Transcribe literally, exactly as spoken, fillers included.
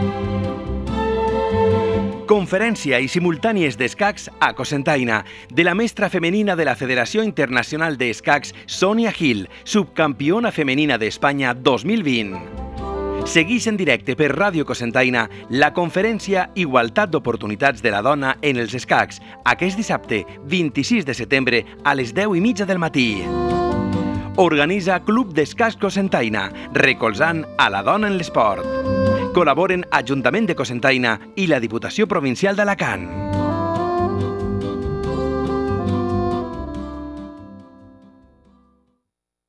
Conferència i simultànies d'escacs a Cocentaina, de la mestra femenina de la Federació Internacional d'Escacs, Sonia Gil, subcampiona femenina d'Espanya dos mil vint. Segueix en directe per Ràdio Cocentaina la conferència Igualtat d'Oportunitats de la Dona en els Escacs, aquest dissabte, vint-i-sis de setembre, a les deu i mitja del matí. Organitza Club d'Escacs Cocentaina, recolzant a la dona en l'esport. Col·laboren Ajuntament de Cocentaina i la Diputació Provincial d'Alacant.